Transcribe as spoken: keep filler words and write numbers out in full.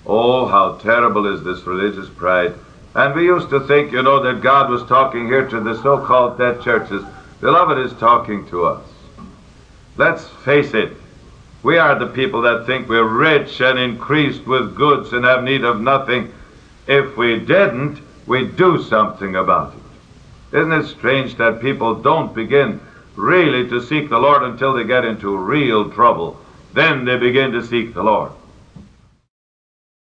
Oh, how terrible is this religious pride. And we used to think, you know, that God was talking here to the so-called dead churches. Beloved, is talking to us. Let's face it. We are the people that think we're rich and increased with goods and have need of nothing. If we didn't, we'd do something about it. Isn't it strange that people don't begin really to seek the Lord until they get into real trouble? Then they begin to seek the Lord.